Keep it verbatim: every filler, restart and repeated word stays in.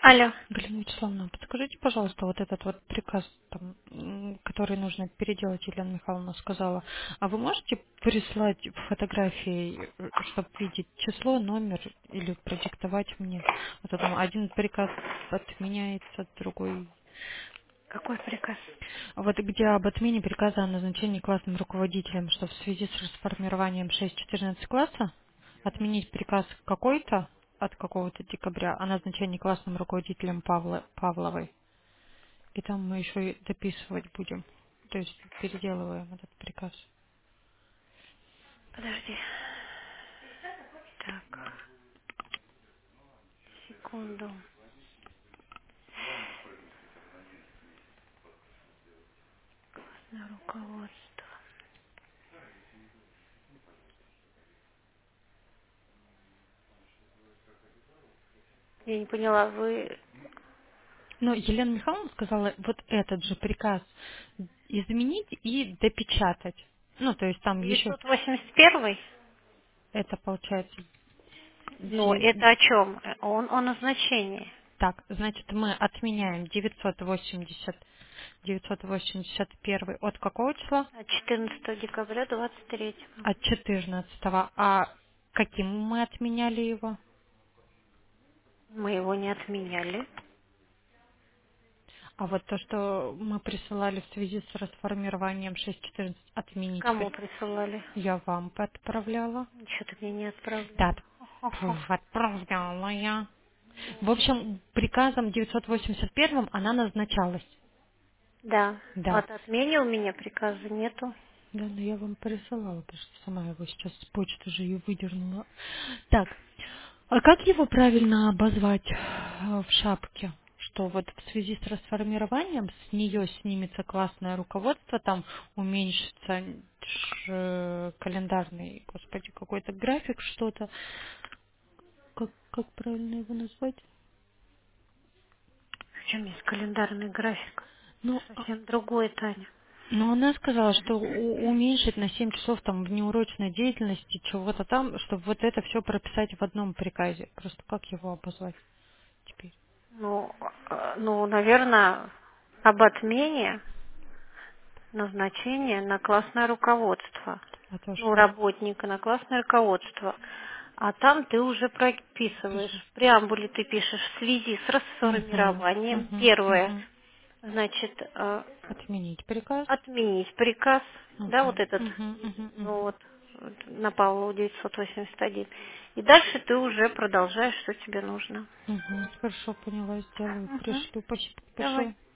Алло. Галина Вячеславовна, подскажите, пожалуйста, вот этот вот приказ, там, м, который нужно переделать, Елена Михайловна сказала, а вы можете прислать фотографии, чтобы видеть число, номер или продиктовать мне? Вот там один приказ отменяется, другой. Какой приказ? Вот где об отмене приказа о назначении классным руководителем, что в связи с расформированием шесть четырнадцать класса отменить приказ какой-то от какого-то декабря о назначении классным руководителем Павла, Павловой. И там мы еще и дописывать будем. То есть переделываем этот приказ. Подожди. Так, секунду. На руководство. Я не поняла, вы Но Елена Михайловна сказала вот этот же приказ изменить и допечатать. Ну, то есть там еще девятьсот восемьдесят первый? это получается. Ну, де- это о чем? Он о назначении. Так, значит, мы отменяем девятьсот восемьдесят, девятьсот восемьдесят один от какого числа? От четырнадцатого декабря двадцать третьего. От четырнадцатого. А каким мы отменяли его? Мы его не отменяли. А вот то, что мы присылали в связи с расформированием шесть четырнадцать, отменить. Кому присылали? Я вам отправляла. Ничего ты мне не Да, отправляла. Хо-хо-хо. отправляла я. В общем, приказом девятьсот восемьдесят один она назначалась. Да. Да. От отмене у меня приказа нету. Да, но я вам присылала, потому что сама его сейчас с почты же и выдернула. Так, а как его правильно обозвать э, в шапке? Что вот в связи с расформированием с нее снимется классное руководство, там уменьшится ш- календарный, господи, какой-то график, что-то. Как, как правильно его назвать? В чем есть календарный график? Ну, а- Совсем другое, Таня. ну, она сказала, что у- уменьшить на семь часов там внеурочной деятельности чего-то там, чтобы вот это все прописать в одном приказе. Просто как его обозвать теперь? Ну, э, ну, наверное, об отмене назначения на классное руководство. А то Ну, что? работника на классное руководство. А там ты уже прописываешь. Скажи. В преамбуле ты пишешь в связи с Угу, расформированием. угу, Первое, угу. значит, э, Отменить приказ. отменить приказ, да, вот Угу, этот, угу, угу, ну угу. вот, вот на Павлову девятьсот восемьдесят один. И дальше ты уже продолжаешь, что тебе нужно. Угу. Хорошо, поняла, сделаю, Мгм. пришлю. Спасибо Давай. большое.